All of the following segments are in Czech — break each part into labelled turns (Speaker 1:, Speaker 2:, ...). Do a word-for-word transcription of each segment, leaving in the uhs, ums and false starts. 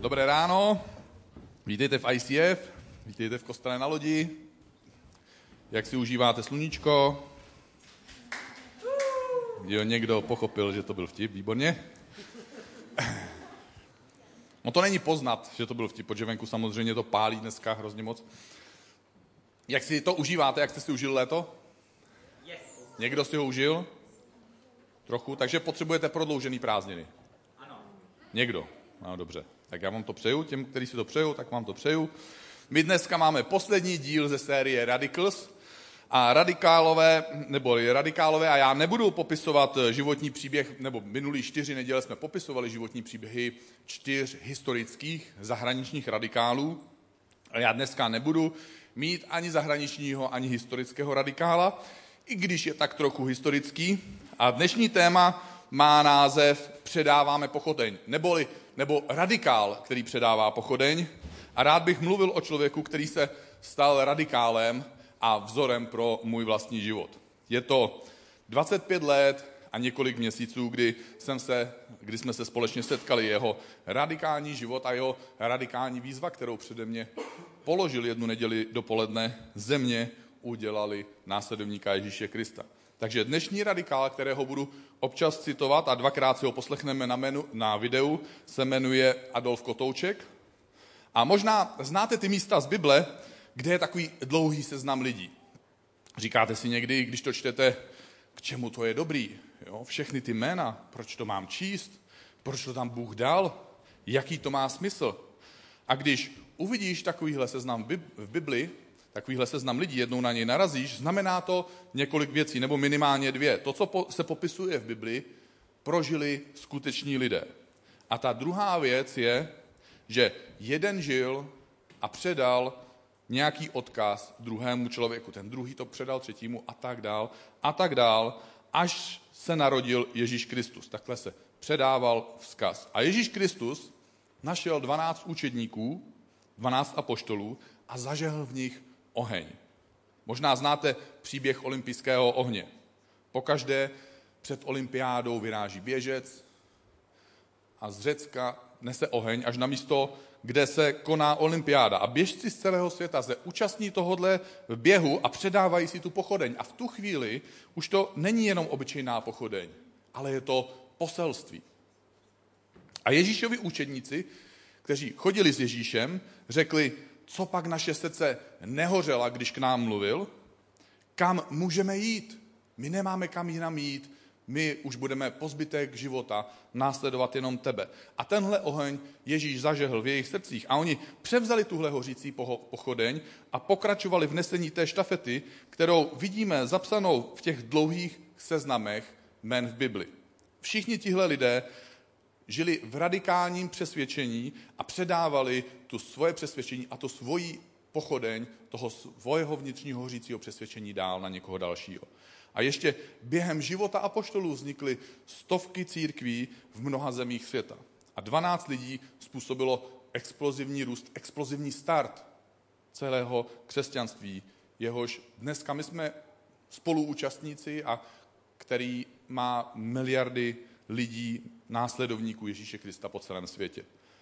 Speaker 1: Dobré ráno, vítejte v I C F, vítejte v kostele na lodi. Jak si užíváte sluníčko? Jo, někdo pochopil, že to byl vtip, výborně. No to není poznat, že to byl vtip, protože venku samozřejmě to pálí dneska hrozně moc. Jak si to užíváte, jak jste si užil léto?
Speaker 2: Yes.
Speaker 1: Někdo si ho užil? Trochu, takže potřebujete prodloužený prázdniny.
Speaker 2: Ano.
Speaker 1: Někdo? No dobře, tak já vám to přeju, těm, kteří si to přeju, tak vám to přeju. My dneska máme poslední díl ze série Radicals a radikálové, nebo radikálové, a já nebudu popisovat životní příběh, nebo minulý čtyři neděle jsme popisovali životní příběhy čtyř historických zahraničních radikálů. A já dneska nebudu mít ani zahraničního, ani historického radikála, i když je tak trochu historický. A dnešní téma má název Předáváme pochodeň, neboli, nebo radikál, který předává pochodeň. A rád bych mluvil o člověku, který se stal radikálem a vzorem pro můj vlastní život. Je to dvacet pět let a několik měsíců, kdy, jsem se, kdy jsme se společně setkali. Jeho radikální život a jeho radikální výzva, kterou přede mě položil jednu neděli dopoledne, ze mě udělali následovníka Ježíše Krista. Takže dnešní radikál, kterého budu občas citovat a dvakrát si ho poslechneme na, menu, na videu, se jmenuje Adolf Kotouček. A možná znáte ty místa z Bible, kde je takový dlouhý seznam lidí. Říkáte si někdy, když to čtete, k čemu to je dobrý? Jo? Všechny ty jména, proč to mám číst? Proč to tam Bůh dal? Jaký to má smysl? A když uvidíš takovýhle seznam v Bibli, takovýhle seznam lidí, jednou na něj narazíš, znamená to několik věcí, nebo minimálně dvě. To, co se popisuje v Bibli, prožili skuteční lidé. A ta druhá věc je, že jeden žil a předal nějaký odkaz druhému člověku. Ten druhý to předal třetímu a tak dál a tak dál, až se narodil Ježíš Kristus. Takhle se předával vzkaz. A Ježíš Kristus našel dvanáct učedníků, dvanáct apoštolů a zažehl v nich oheň. Možná znáte příběh olympijského ohně. Pokaždé před olympiádou vyráží běžec a z Řecka nese oheň až na místo, kde se koná olympiáda. A běžci z celého světa se účastní tohodle běhu a předávají si tu pochodeň. A v tu chvíli už to není jenom obyčejná pochodeň, ale je to poselství. A Ježíšovi učedníci, kteří chodili s Ježíšem, řekli, co pak naše srdce nehořela, když k nám mluvil, kam můžeme jít? My nemáme kam jinam jít, my už budeme po zbytek života následovat jenom tebe. A tenhle oheň Ježíš zažehl v jejich srdcích a oni převzali tuhle hořící pochodeň a pokračovali v nesení té štafety, kterou vidíme zapsanou v těch dlouhých seznamech jmen v Bibli. Všichni tihle lidé žili v radikálním přesvědčení a předávali tu svoje přesvědčení a to svoji pochodeň, toho svého vnitřního hořícího přesvědčení dál na někoho dalšího. A ještě během života apoštolů vznikly stovky církví v mnoha zemích světa. A dvanáct lidí způsobilo explozivní růst, explozivní start celého křesťanství, jehož dneska my jsme spoluúčastníci a který má miliardy lidí, následovníků Ježíše Krista po celém světě.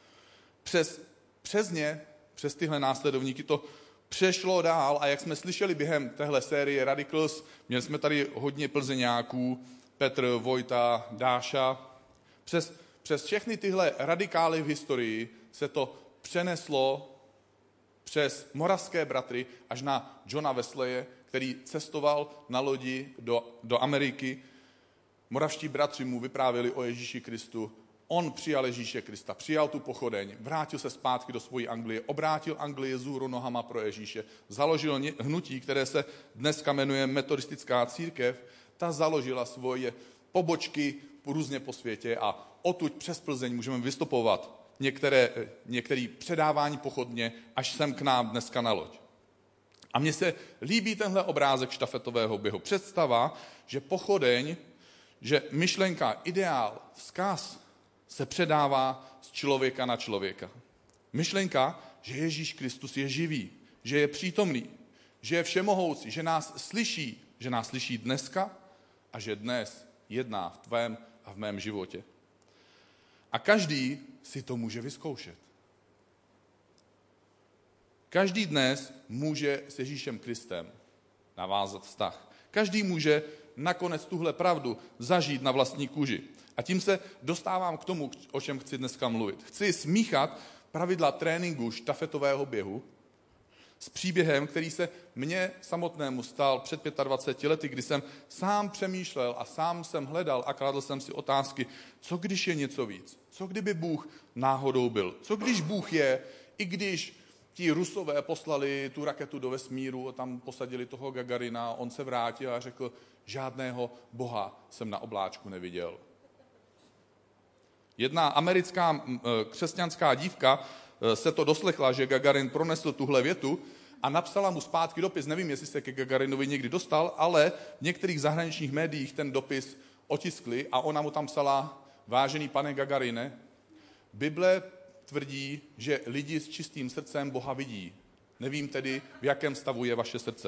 Speaker 1: Přes, přes ně, přes tyhle následovníky to přešlo dál a jak jsme slyšeli během téhle série Radicals, měli jsme tady hodně plzeňáků, Petr, Vojta, Dáša. Přes, přes všechny tyhle radikály v historii se to přeneslo přes moravské bratry až na Johna Wesleye, který cestoval na lodi do, do Ameriky. Moravští bratři mu vyprávěli o Ježíši Kristu. On přijal Ježíše Krista, přijal tu pochodeň, vrátil se zpátky do svojí Anglie, obrátil Anglii zůru nohama pro Ježíše, založil hnutí, které se dneska jmenuje Metodistická církev, ta založila svoje pobočky různě po světě a odtud přes Plzeň můžeme vystupovat některé, některé předávání pochodně až sem k nám dneska na loď. A mně se líbí tenhle obrázek štafetového běhu. Představa, že pochodeň, že myšlenka, ideál, vzkaz se předává z člověka na člověka. Myšlenka, že Ježíš Kristus je živý, že je přítomný, že je všemohoucí, že nás slyší, že nás slyší dneska a že dnes jedná v tvém a v mém životě. A každý si to může vyzkoušet. Každý dnes může s Ježíšem Kristem navázat vztah. Každý může nakonec tuhle pravdu zažít na vlastní kůži. A tím se dostávám k tomu, o čem chci dneska mluvit. Chci smíchat pravidla tréninku štafetového běhu s příběhem, který se mně samotnému stal před dvaceti pěti lety, kdy jsem sám přemýšlel a sám jsem hledal a kladl jsem si otázky, co když je něco víc? Co kdyby Bůh náhodou byl? Co když Bůh je, i když ti Rusové poslali tu raketu do vesmíru a tam posadili toho Gagarina, on se vrátil a řekl, žádného Boha jsem na obláčku neviděl. Jedna americká křesťanská dívka se to doslechla, že Gagarin pronesl tuhle větu a napsala mu zpátky dopis. Nevím, jestli se ke Gagarinovi někdy dostal, ale v některých zahraničních médiích ten dopis otiskli a ona mu tam psala, vážený pane Gagarine, Bible tvrdí, že lidi s čistým srdcem Boha vidí. Nevím tedy, v jakém stavu je vaše srdce.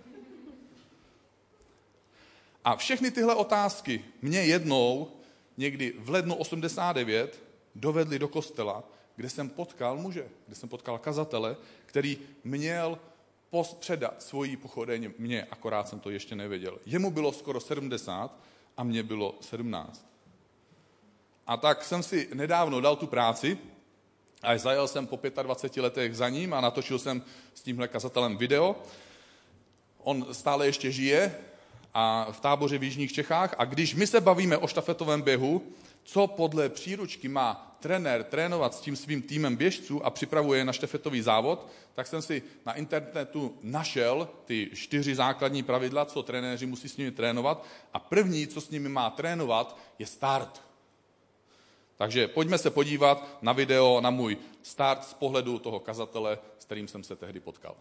Speaker 1: A všechny tyhle otázky mě jednou, někdy v lednu osmdesát devět, dovedly do kostela, kde jsem potkal muže, kde jsem potkal kazatele, který měl předat svoji pochodeň mně, akorát jsem to ještě nevěděl. Jemu bylo skoro sedmdesát a mně bylo sedmnáct. A tak jsem si nedávno dal tu práci a zajel jsem po dvaceti pěti letech za ním a natočil jsem s tímhle kazatelem video. On stále ještě žije a v táboře v jižních Čechách a když my se bavíme o štafetovém běhu, co podle příručky má trenér trénovat s tím svým týmem běžců a připravuje na štafetový závod, tak jsem si na internetu našel ty čtyři základní pravidla, co trenéři musí s nimi trénovat a první, co s nimi má trénovat, je start. Takže pojďme se podívat na video, na můj start z pohledu toho kazatele, s kterým jsem se tehdy potkal.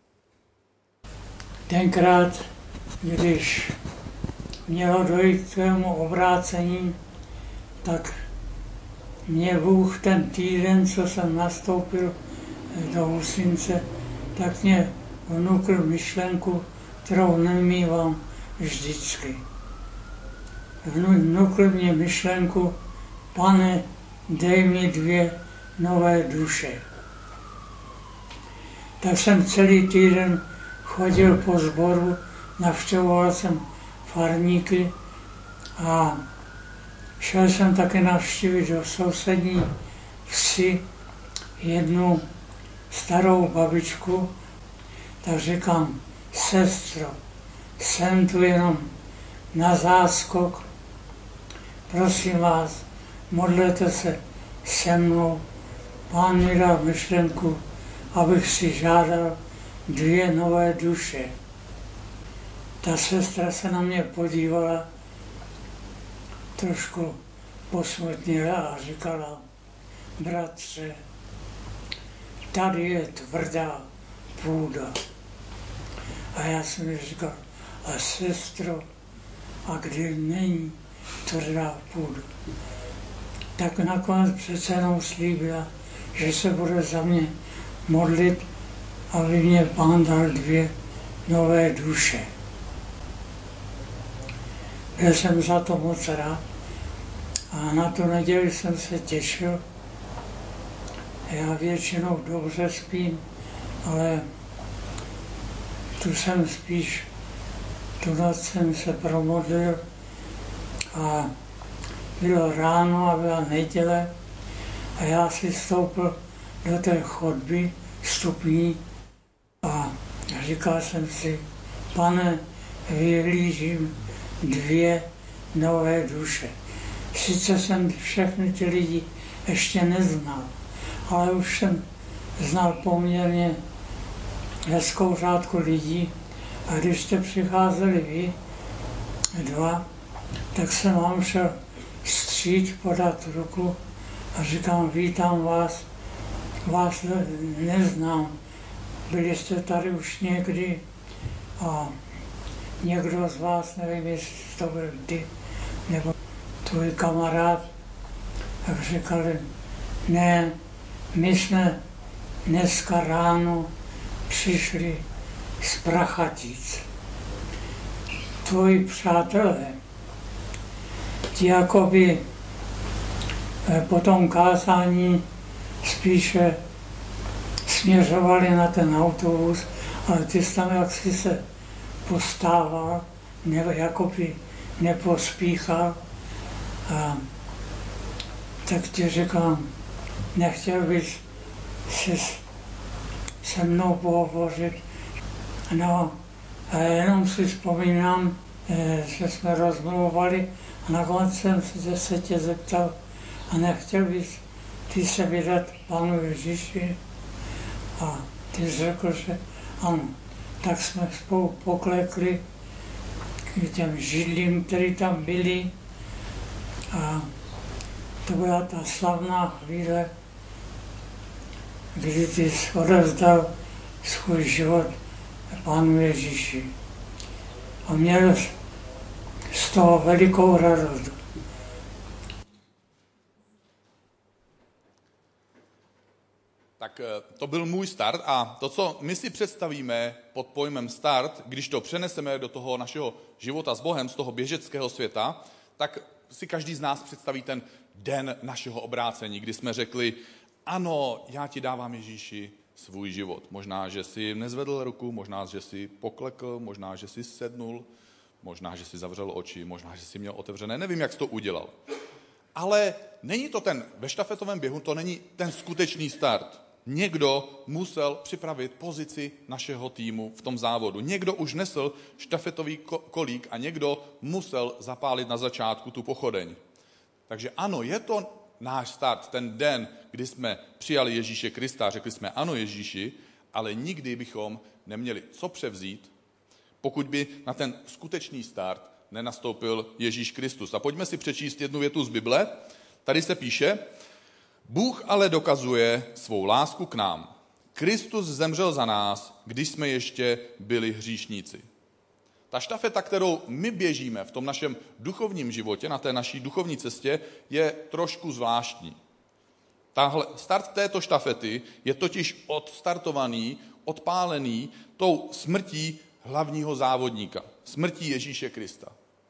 Speaker 3: Tenkrát, když mělo dojít k tvému obrácení, tak mě Bůh ten týden, co jsem nastoupil do Husince, tak mě vnukl myšlenku, kterou nemývám vždycky. Vnukl mě myšlenku, pane, dej mi dvě nové duše. Tak jsem celý týden chodil po sboru, navštěvoval jsem farníky a šel jsem také navštívit do sousední vsi jednu starou babičku, tak říkám, sestro, jsem tu jenom na záskok, prosím vás, modlete se se mnou, Pán mi dal myšlenku, abych si žádal dvě nové duše. Ta sestra se na mě podívala, trošku posmutnila a říkala, bratře, tady je tvrdá půda. A já jsem mi říkal, a sestro, a kdy není tvrdá půda? Tak nakonec přece jenom slíbila, že se bude za mě modlit, aby mě Pán dal dvě nové duše. Byl jsem za to moc rád a na tu neděli jsem se těšil. Já většinou dobře spím, ale tu jsem spíš, tu noc jsem se promodlil a bylo ráno a byla neděle a já si stoupil do té chodby stupní a říkal jsem si, pane, vyhlížím dvě nové duše. Sice jsem všechny ty lidi ještě neznal, ale už jsem znal poměrně hezkou řádku lidí a když jste přicházeli vy dva, tak jsem vám šel vstříc, podat ruku a říkám, vítám vás, vás neznám, byli jste tady už někdy a někdo z vás, nevím, jestli to byl ty, nebo tvůj kamarád, tak říkali, ne, my jsme dneska ráno přišli z Prachatic. Tvoji přátelé, ti jakoby po tom kázání spíše směřovali na ten autobus, ale ty jsi tam jaksi se postával, ne, jakoby nepospíchal. A tak ti říkám, nechtěl bys si se mnou pohovořit. No, a jenom si vzpomínám, že jsme rozmluvali a nakonec jsem se tě zeptal, a nechtěl bys ty se vydat Panu Ježíši? A ty řekl, že ano. Tak jsme spolu poklekli k těm židlím, které tam byly. A to byla ta slavná chvíle, kdy ty jsi odevzdal svůj život Pánu Ježíši. A měl z toho velikou radost.
Speaker 1: Tak to byl můj start a to, co my si představíme pod pojmem start, když to přeneseme do toho našeho života s Bohem, z toho běžeckého světa, tak si každý z nás představí ten den našeho obrácení, kdy jsme řekli, ano, já ti dávám, Ježíši, svůj život. Možná, že jsi nezvedl ruku, možná, že jsi poklekl, možná, že jsi sednul, možná, že jsi zavřel oči, možná, že jsi měl otevřené, nevím, jak jsi to udělal. Ale není to ten, ve štafetovém běhu, to není ten skutečný start. Někdo musel připravit pozici našeho týmu v tom závodu. Někdo už nesl štafetový kolík a někdo musel zapálit na začátku tu pochodeň. Takže ano, je to náš start, ten den, kdy jsme přijali Ježíše Krista, řekli jsme ano Ježíši, ale nikdy bychom neměli co převzít, pokud by na ten skutečný start nenastoupil Ježíš Kristus. A pojďme si přečíst jednu větu z Bible. Tady se píše, Bůh ale dokazuje svou lásku k nám. Kristus zemřel za nás, když jsme ještě byli hříšníci. Ta štafeta, kterou my běžíme v tom našem duchovním životě, na té naší duchovní cestě, je trošku zvláštní. Tahle, start této štafety je totiž odstartovaný, odpálený tou smrtí hlavního závodníka, smrtí Ježíše Krista.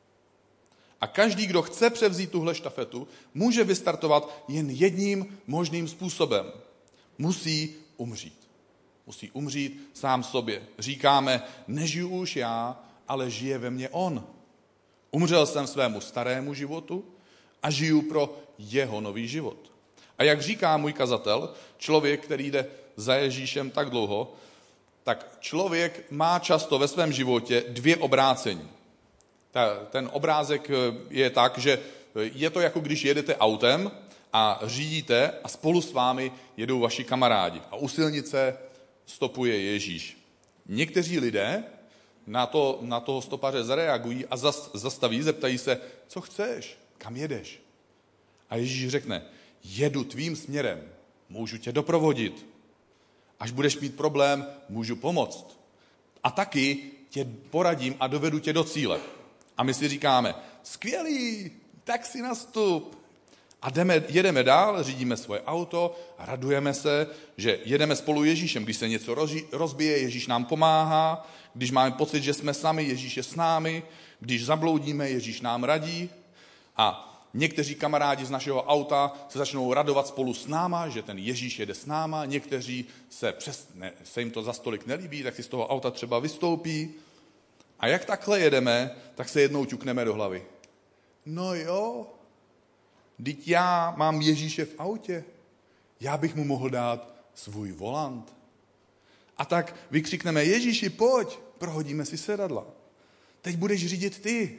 Speaker 1: A každý, kdo chce převzít tuhle štafetu, může vystartovat jen jedním možným způsobem. Musí umřít. Musí umřít sám sobě. Říkáme, nežiju už já, ale žije ve mně on. Umřel jsem svému starému životu a žiju pro jeho nový život. A jak říká můj kazatel, člověk, který jde za Ježíšem tak dlouho, tak člověk má často ve svém životě dvě obrácení. Ten obrázek je tak, že je to jako když jedete autem a řídíte a spolu s vámi jedou vaši kamarádi. A u silnice stopuje Ježíš. Někteří lidé na, to, na toho stopaře zareagují a zas, zastaví, zeptají se, co chceš, kam jedeš? A Ježíš řekne, jedu tvým směrem, můžu tě doprovodit. Až budeš mít problém, můžu pomoct. A taky tě poradím a dovedu tě do cíle. A my si říkáme, skvělý, tak si nastup. A jdeme, jedeme dál, řídíme svoje auto a radujeme se, že jedeme spolu Ježíšem. Když se něco rozbije, Ježíš nám pomáhá. Když máme pocit, že jsme sami, Ježíš je s námi. Když zabloudíme, Ježíš nám radí. A někteří kamarádi z našeho auta se začnou radovat spolu s náma, že ten Ježíš jede s náma. Někteří se, přes, ne, se jim to za stolik nelíbí, tak si z toho auta třeba vystoupí. A jak takhle jedeme, tak se jednou ťukneme do hlavy. No jo, vždyť já mám Ježíše v autě. Já bych mu mohl dát svůj volant. A tak vykřikneme, Ježíši, pojď, prohodíme si sedadla. Teď budeš řídit ty.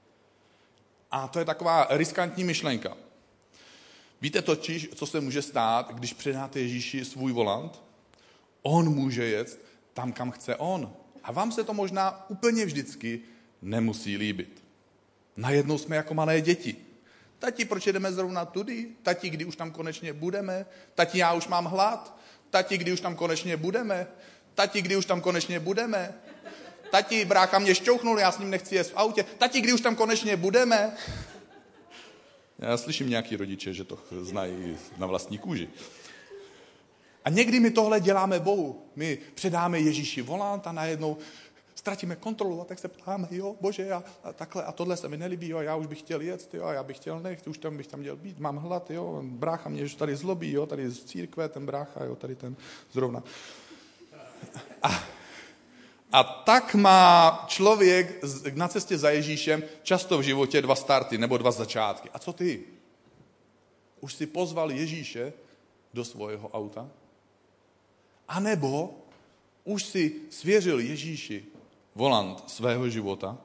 Speaker 1: A to je taková riskantní myšlenka. Víte totiž, co se může stát, když předáte Ježíši svůj volant? On může jet tam, kam chce on. A vám se to možná úplně vždycky nemusí líbit. Najednou jsme jako malé děti. Tati, proč jedeme zrovna tudy? Tati, kdy už tam konečně budeme? Tati, já už mám hlad? Tati, kdy už tam konečně budeme? Tati, kdy už tam konečně budeme? Tati, brácha mě šťouchnul, já s ním nechci jet v autě. Tati, kdy už tam konečně budeme? Já slyším nějaký rodiče, že to znají na vlastní kůži. A někdy my tohle děláme Bohu. My předáme Ježíši volant a najednou ztratíme kontrolu a tak se ptáme, jo, bože, a, a takhle, a tohle se mi nelíbí, jo, já už bych chtěl jet, jo, a já bych chtěl nech, už tam bych tam měl být, mám hlad, jo, brácha mě tady zlobí, jo, tady z církve, ten brácha, jo, tady ten zrovna. A, a tak má člověk na cestě za Ježíšem často v životě dva starty nebo dva začátky. A co ty? Už si pozval Ježíše do svého auta? A nebo už si svěřil Ježíši volant svého života?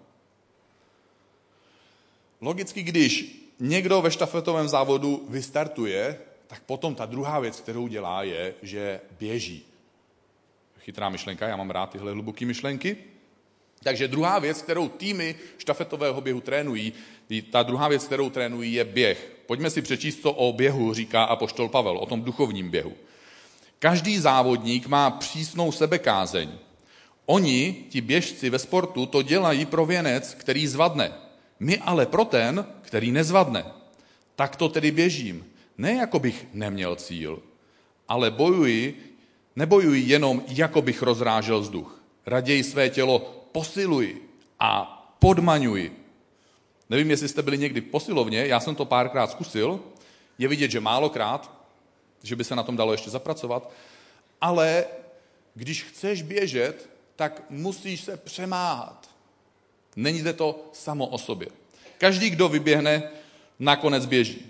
Speaker 1: Logicky, když někdo ve štafetovém závodu vystartuje, tak potom ta druhá věc, kterou dělá, je, že běží. Chytrá myšlenka, já mám rád tyhle hluboké myšlenky. Takže druhá věc, kterou týmy štafetového běhu trénují, ta druhá věc, kterou trénují, je běh. Pojďme si přečíst, co o běhu říká apoštol Pavel, o tom duchovním běhu. Každý závodník má přísnou sebekázeň. Oni, ti běžci ve sportu, to dělají pro věnec, který zvadne. My ale pro ten, který nezvadne. Tak to tedy běžím. Ne jako bych neměl cíl, ale bojuji, nebojuji jenom, jako bych rozrážel vzduch. Raději své tělo posiluji a podmaňuji. Nevím, jestli jste byli někdy v posilovně, já jsem to párkrát zkusil. Je vidět, že málokrát, že by se na tom dalo ještě zapracovat, ale když chceš běžet, tak musíš se přemáhat. Není to samo o sobě. Každý, kdo vyběhne, nakonec běží.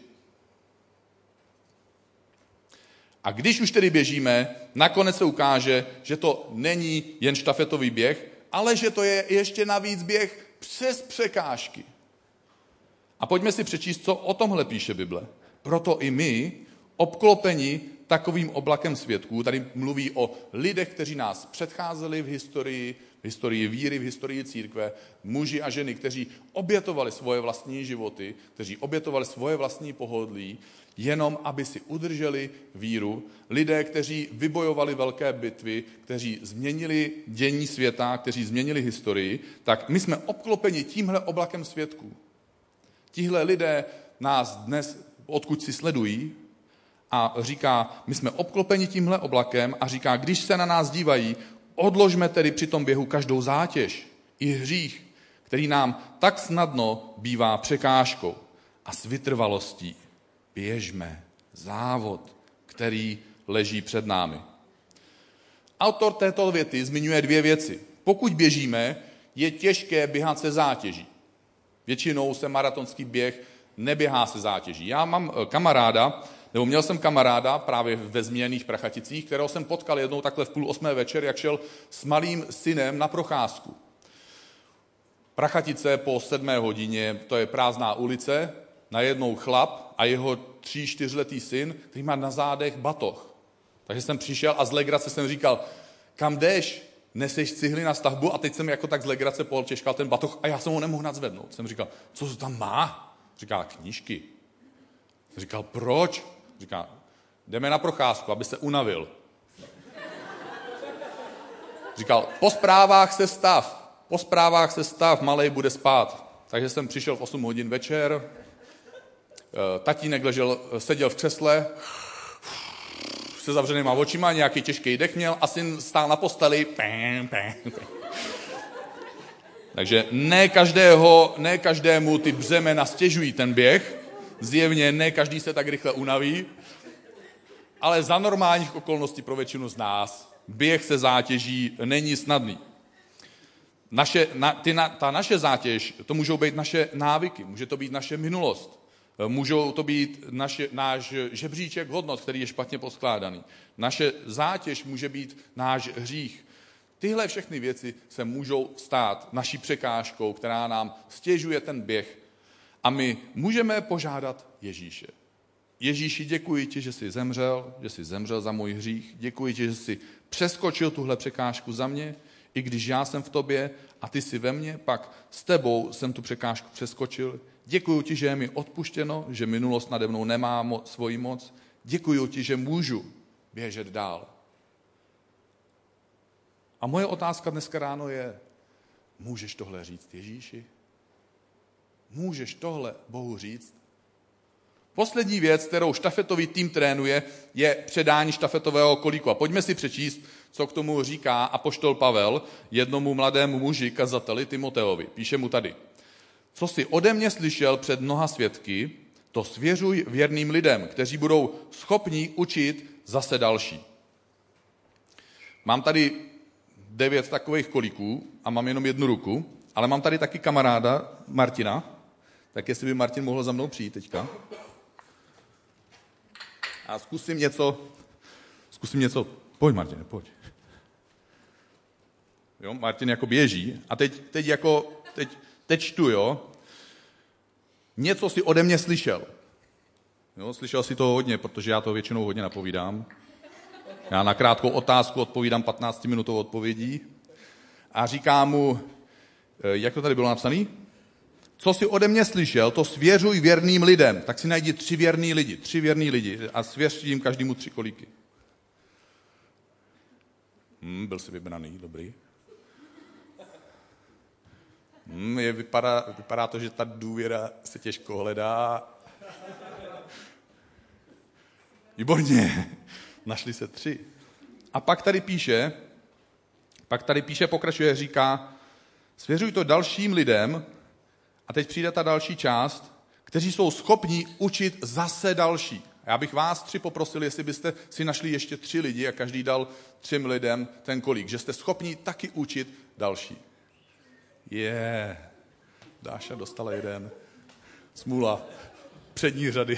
Speaker 1: A když už tedy běžíme, nakonec se ukáže, že to není jen štafetový běh, ale že to je ještě navíc běh přes překážky. A pojďme si přečíst, co o tomhle píše Bible. Proto i my, obklopeni takovým oblakem svědků, tady mluví o lidech, kteří nás předcházeli v historii, v historii víry, v historii církve, muži a ženy, kteří obětovali svoje vlastní životy, kteří obětovali svoje vlastní pohodlí, jenom aby si udrželi víru. Lidé, kteří vybojovali velké bitvy, kteří změnili dění světa, kteří změnili historii, tak my jsme obklopeni tímhle oblakem svědků. Tihle lidé nás dnes, odkud si sledují, a říká, my jsme obklopeni tímhle oblakem a říká, když se na nás dívají, odložme tedy při tom běhu každou zátěž i hřích, který nám tak snadno bývá překážkou, a s vytrvalostí běžme závod, který leží před námi. Autor této věty zmiňuje dvě věci. Pokud běžíme, je těžké běhat se zátěží. Většinou se maratonský běh neběhá se zátěží. Já mám kamaráda, nebo měl jsem kamaráda právě ve Zmíněných Prachaticích, kterého jsem potkal jednou takhle v půl osmé večer, jak šel s malým synem na procházku. Prachatice po sedmé hodině, to je prázdná ulice, najednou chlap a jeho tří, čtyřletý syn, který má na zádech batoh. Takže jsem přišel a z legrace jsem říkal, kam jdeš? Neseš cihly na stavbu? A teď jsem jako tak z legrace polčeškal ten batoh a já jsem ho nemohl nadzvednout. Jsem říkal, co to tam má? Říká, knížky. Jsem říkal, proč? Říká, jdeme na procházku, aby se unavil. Říkal, po zprávách se stav, po zprávách se stav, malej bude spát. Takže jsem přišel v osm hodin večer, tatínek ležel, seděl v křesle, se zavřenýma očima, nějaký těžký dech měl a syn stál na posteli. Takže ne, každého, ne každému ty břemena stěžují ten běh, zjevně ne každý se tak rychle unaví, ale za normálních okolností pro většinu z nás běh se zátěží není snadný. Naše, na, ty, na, ta naše zátěž, to můžou být naše návyky, může to být naše minulost, můžou to být naše, náš žebříček hodnot, který je špatně poskládaný. Naše zátěž může být náš hřích. Tyhle všechny věci se můžou stát naší překážkou, která nám stěžuje ten běh. A my můžeme požádat Ježíše. Ježíši, děkuji ti, že jsi zemřel, že jsi zemřel za můj hřích. Děkuji ti, že jsi přeskočil tuhle překážku za mě, i když já jsem v tobě a ty jsi ve mně, pak s tebou jsem tu překážku přeskočil. Děkuji ti, že je mi odpuštěno, že minulost nade mnou nemá mo- svoji moc. Děkuji ti, že můžu běžet dál. A moje otázka dneska ráno je, můžeš tohle říct Ježíši? Můžeš tohle Bohu říct? Poslední věc, kterou štafetový tým trénuje, je předání štafetového kolíku. A pojďme si přečíst, co k tomu říká apoštol Pavel jednomu mladému muži, kazateli Timoteovi. Píše mu tady. Co jsi ode mě slyšel před mnoha svědky, to svěřuj věrným lidem, kteří budou schopni učit zase další. Mám tady devět takových kolíků a mám jenom jednu ruku, ale mám tady taky kamaráda Martina, tak jestli by Martin mohl za mnou přijít teďka. A zkusím něco, zkusím něco, pojď Martine, pojď. Jo, Martin jako běží a teď, teď jako, teď, teď čtu, jo. Něco si ode mě slyšel. Jo, slyšel si to hodně, protože já to většinou hodně napovídám. Já na krátkou otázku odpovídám patnáctiminutovou odpovědí a říká mu, jak to tady bylo napsané? Co si ode mě slyšel, to svěřuj věrným lidem. Tak si najdi tři věrný lidi, tři věrný lidi a svěř jim každému tři kolíky. Hmm, byl jsi vybraný, dobrý. Hmm, je, vypadá, vypadá to, že ta důvěra se těžko hledá. Výborně, našli se tři. A pak tady píše, pak tady píše, pokračuje, říká, svěřuj to dalším lidem, a teď přijde ta další část, kteří jsou schopni učit zase další. Já bych vás tři poprosil, jestli byste si našli ještě tři lidi a každý dal třem lidem ten kolík, že jste schopni taky učit další. Je, yeah. Dáša dostala jeden. Smůla. Přední řady.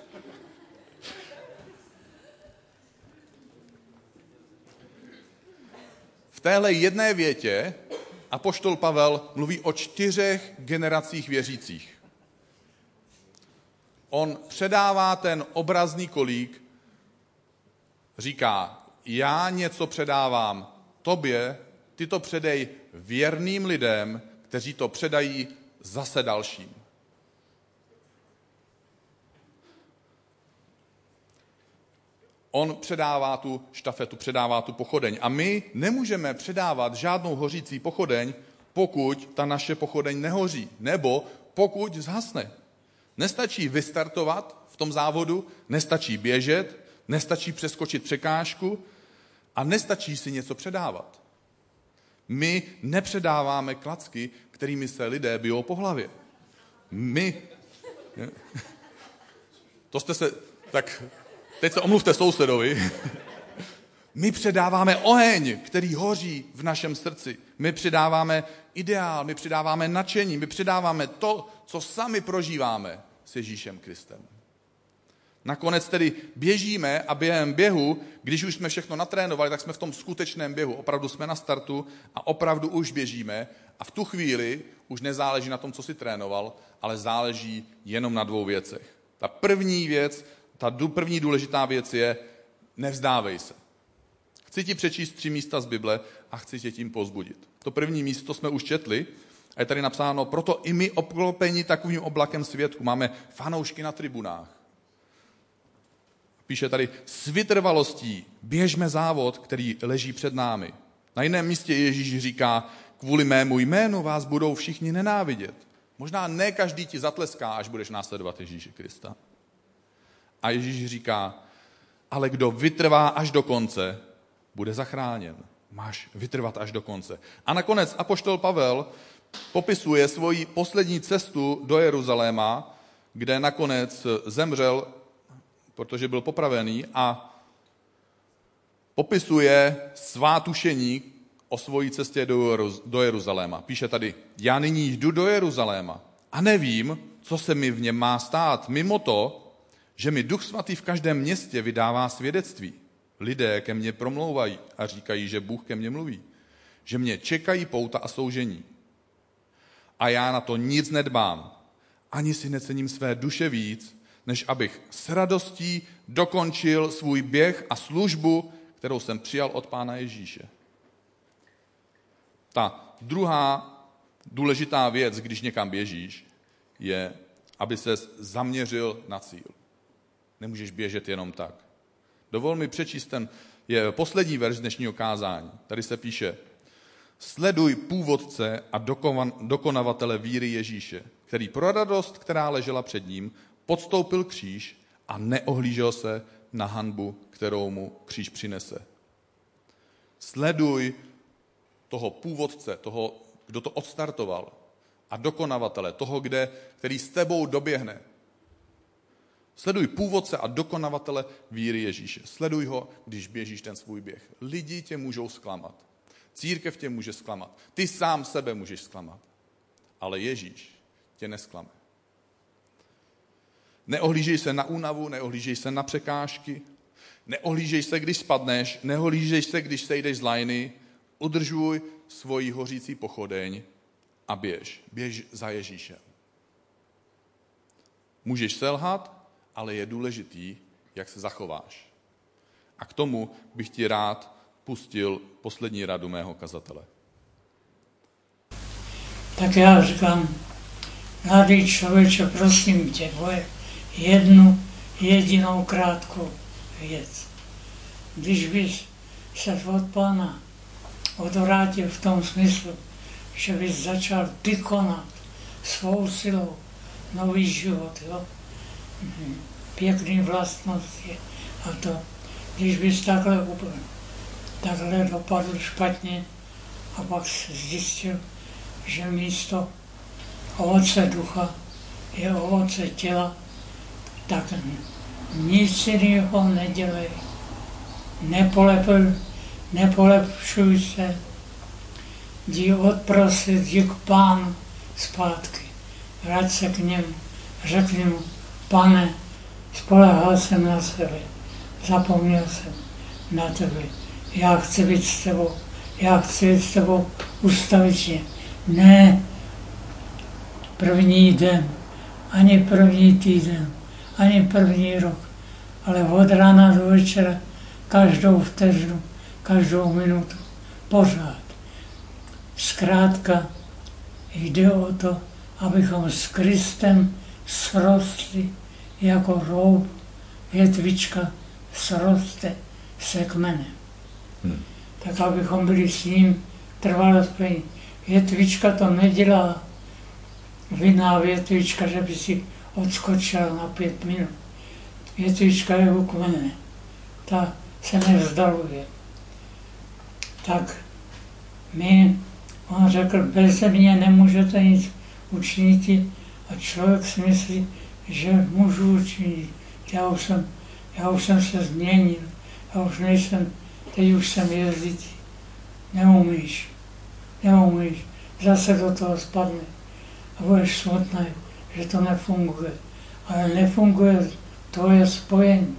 Speaker 1: V téhle jedné větě apoštol Pavel mluví o čtyřech generacích věřících. On předává ten obrazný kolík, říká, já něco předávám tobě, ty to předej věrným lidem, kteří to předají zase dalším. On předává tu štafetu, předává tu pochodeň. A my nemůžeme předávat žádnou hořící pochodeň, pokud ta naše pochodeň nehoří, nebo pokud zhasne. Nestačí vystartovat v tom závodu, nestačí běžet, nestačí přeskočit překážku a nestačí si něco předávat. My nepředáváme klacky, kterými se lidé bijou po hlavě. My... To jste se... Tak... Teď se omluvte sousedovi. My předáváme oheň, který hoří v našem srdci. My předáváme ideál, my předáváme nadšení, my předáváme to, co sami prožíváme s Ježíšem Kristem. Nakonec tedy běžíme a během běhu, když už jsme všechno natrénovali, tak jsme v tom skutečném běhu. Opravdu jsme na startu a opravdu už běžíme a v tu chvíli už nezáleží na tom, co si trénoval, ale záleží jenom na dvou věcech. Ta první věc, ta první důležitá věc je nevzdávej se. Chci ti přečíst tři místa z Bible a chci tě tím povzbudit. To první místo jsme už četli a je tady napsáno, proto i my obklopení takovým oblakem svědků máme fanoušky na tribunách. Píše tady, s vytrvalostí běžme závod, který leží před námi. Na jiném místě Ježíš říká, kvůli mému jménu vás budou všichni nenávidět. Možná ne každý ti zatleská, až budeš následovat Ježíše Krista. A Ježíš říká, ale kdo vytrvá až do konce, bude zachráněn. Máš vytrvat až do konce. A nakonec apoštol Pavel popisuje svoji poslední cestu do Jeruzaléma, kde nakonec zemřel, protože byl popravený, a popisuje svá tušení o svojí cestě do Jeruzaléma. Píše tady, já nyní jdu do Jeruzaléma a nevím, co se mi v něm má stát. Mimo to, že mi Duch Svatý v každém městě vydává svědectví. Lidé ke mně promlouvají a říkají, že Bůh ke mně mluví. Že mě čekají pouta a soužení. A já na to nic nedbám. Ani si necením své duše víc, než abych s radostí dokončil svůj běh a službu, kterou jsem přijal od Pána Ježíše. Ta druhá důležitá věc, když někam běžíš, je, aby ses zaměřil na cíl. Nemůžeš běžet jenom tak. Dovol mi přečíst ten je poslední verš dnešního kázání. Tady se píše, sleduj původce a dokonavatele víry Ježíše, který pro radost, která ležela před ním, podstoupil kříž a neohlížel se na hanbu, kterou mu kříž přinese. Sleduj toho původce, toho, kdo to odstartoval, a dokonavatele, toho, kde, který s tebou doběhne. Sleduj původce a dokonavatele víry Ježíše. Sleduj ho, když běžíš ten svůj běh. Lidi tě můžou zklamat. Církev tě může zklamat. Ty sám sebe můžeš zklamat. Ale Ježíš tě nesklame. Neohlížej se na únavu, neohlížej se na překážky, neohlížej se, když spadneš, neohlížej se, když sejdeš z lajny, udržuj svoji hořící pochodeň a běž. Běž za Ježíšem. Můžeš selhat, ale je důležitý, jak se zachováš. A k tomu bych ti rád pustil poslední radu mého kazatele.
Speaker 3: Tak já říkám, mladý člověče, prosím tě, moje jednu jedinou krátkou věc. Když bys se od Pána odvrátil v tom smyslu, že bys začal vykonat svou silou nový život, jo? Pěkný vlastnosti a to, když bys takhle, takhle dopadl špatně a pak zjistil, že místo ovoce ducha je ovoce těla, tak nic jiného nedělej. Nepolepil, nepolepšuj se, jdi odprosit, jdi k Pánu zpátky. Vrať se k němu, řekni mu, Pane, spolehal jsem na sebe, zapomněl jsem na tebe, já chci být s tebou, já chci být s tebou ustavičně. Ne první den, ani první týden, ani první rok, ale od rána do večera, každou vteřinu, každou minutu, pořád. Zkrátka jde o to, abychom s Kristem srostli jako roub, větvička sroste se kmenem. Hmm. Tak abychom byli s ním trvale spojení. Větvička to nedělá vinná větvička, že by si odskočila na pět minut. Větvička je u kmene. Ta se nevzdaluje. Tak my, on řekl, bez mě nemůžete nic učinit a člověk si myslí, že můžu učinit. Já už jsem, já už jsem se změnil, já už nejsem, teď už jsem jezdit. Neumíš, neumíš, zase do toho spadne a budeš smutný, že to nefunguje. Ale nefunguje tvoje spojení.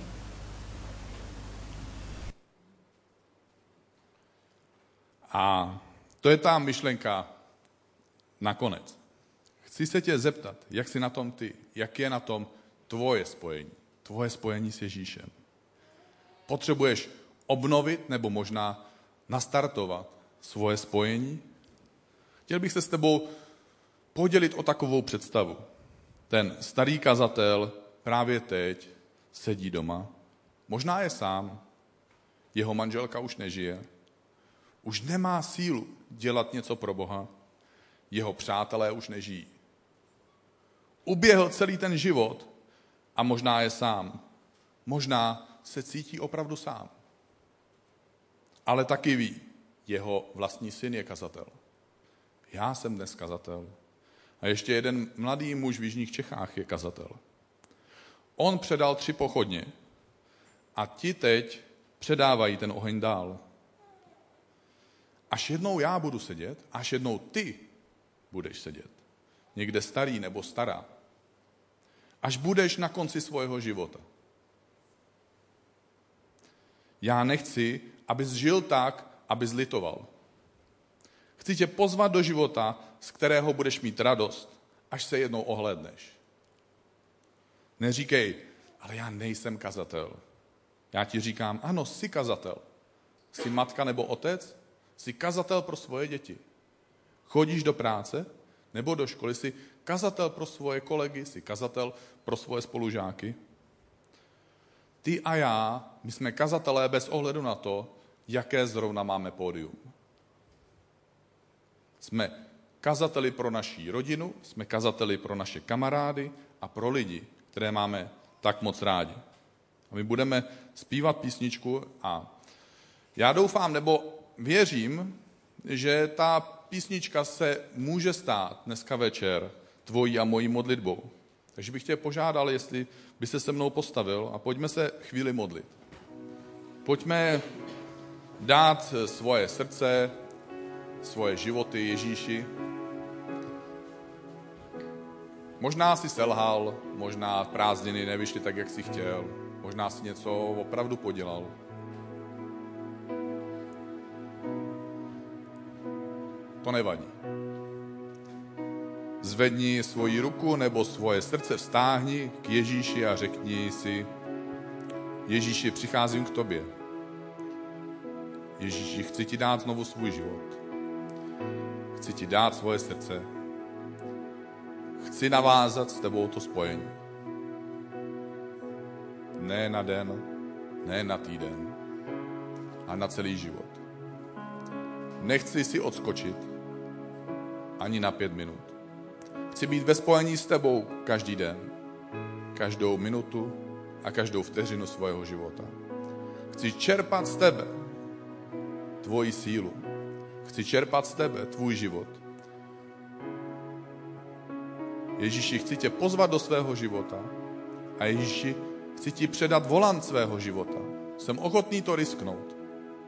Speaker 1: A to je ta myšlenka nakonec. Chci se tě zeptat, jak jsi na tom ty, jak je na tom tvoje spojení, tvoje spojení s Ježíšem. Potřebuješ obnovit nebo možná nastartovat svoje spojení? Chtěl bych se s tebou podělit o takovou představu. Ten starý kazatel právě teď sedí doma, možná je sám, jeho manželka už nežije, už nemá sílu dělat něco pro Boha, jeho přátelé už nežijí. Uběhl celý ten život a možná je sám. Možná se cítí opravdu sám. Ale taky ví, jeho vlastní syn je kazatel. Já jsem dnes kazatel. A ještě jeden mladý muž v jižních Čechách je kazatel. On předal tři pochodně a ti teď předávají ten oheň dál. Až jednou já budu sedět, až jednou ty budeš sedět. Někde starý nebo stará. Až budeš na konci svého života. Já nechci, abys žil tak, abys litoval. Chci tě pozvat do života, z kterého budeš mít radost, až se jednou ohlédneš. Neříkej, ale já nejsem kazatel. Já ti říkám, ano, jsi kazatel. Jsi matka nebo otec, jsi kazatel pro svoje děti. Chodíš do práce nebo do školy, jsi kazatel pro svoje kolegy, jsi kazatel pro svoje spolužáky. Ty a já, my jsme kazatelé bez ohledu na to, jaké zrovna máme pódium. Jsme kazateli pro naši rodinu, jsme kazateli pro naše kamarády a pro lidi, které máme tak moc rádi. A my budeme zpívat písničku a já doufám, nebo věřím, že ta písnička se může stát dneska večer tvojí a mojí modlitbou. Takže bych tě požádal, jestli by se se mnou postavil a pojďme se chvíli modlit. Pojďme dát svoje srdce, svoje životy Ježíši. Možná si selhal, možná prázdniny nevyšly tak, jak si chtěl, možná si něco opravdu podělal. To nevadí. Zvedni svoji ruku nebo svoje srdce, vztáhni k Ježíši a řekni si: Ježíši, přicházím k tobě. Ježíši, chci ti dát znovu svůj život. Chci ti dát svoje srdce. Chci navázat s tebou to spojení. Ne na den, ne na týden, a na celý život. Nechci si odskočit ani na pět minut. Chci být ve spojení s tebou každý den, každou minutu a každou vteřinu svého života. Chci čerpat z tebe tvoji sílu. Chci čerpat z tebe tvůj život. Ježíši, chci tě pozvat do svého života a Ježíši, chci ti předat volant svého života. Jsem ochotný to risknout.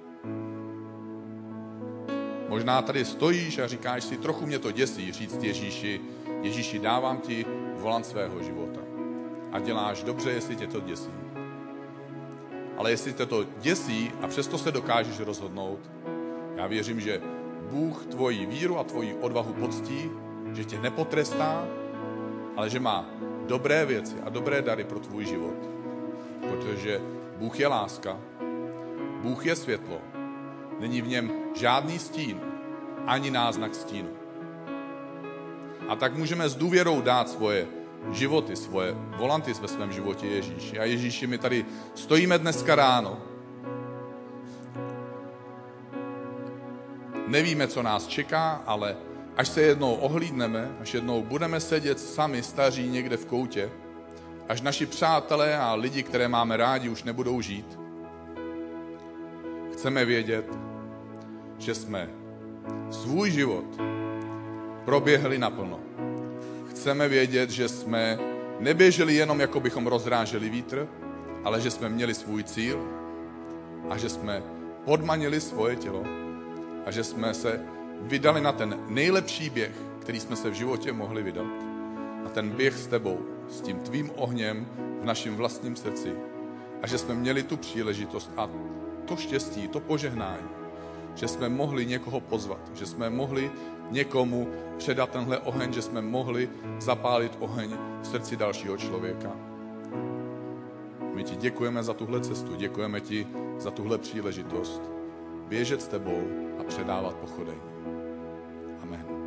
Speaker 1: Možná tady stojíš a říkáš si, trochu mě to děsí říct Ježíši, Ježíši, dávám ti volant svého života. A děláš dobře, jestli tě to děsí. Ale jestli tě to děsí a přesto se dokážeš rozhodnout, já věřím, že Bůh tvoji víru a tvoji odvahu poctí, že tě nepotrestá, ale že má dobré věci a dobré dary pro tvůj život. Protože Bůh je láska, Bůh je světlo, není v něm žádný stín, ani náznak stínu. A tak můžeme s důvěrou dát svoje životy, svoje volanty ve svém životě Ježíši. A Ježíši, my tady stojíme dneska ráno. Nevíme, co nás čeká, ale až se jednou ohlídneme, až jednou budeme sedět sami staří někde v koutě, až naši přátelé a lidi, které máme rádi, už nebudou žít, chceme vědět, že jsme svůj život proběhli naplno. Chceme vědět, že jsme neběželi jenom, jako bychom rozráželi vítr, ale že jsme měli svůj cíl a že jsme podmanili svoje tělo a že jsme se vydali na ten nejlepší běh, který jsme se v životě mohli vydat. A ten běh s tebou, s tím tvým ohněm v našem vlastním srdci. A že jsme měli tu příležitost a to štěstí, to požehnání, že jsme mohli někoho pozvat, že jsme mohli někomu předat tenhle oheň, že jsme mohli zapálit oheň v srdci dalšího člověka. My ti děkujeme za tuhle cestu, děkujeme ti za tuhle příležitost běžet s tebou a předávat pochodeň. Amen.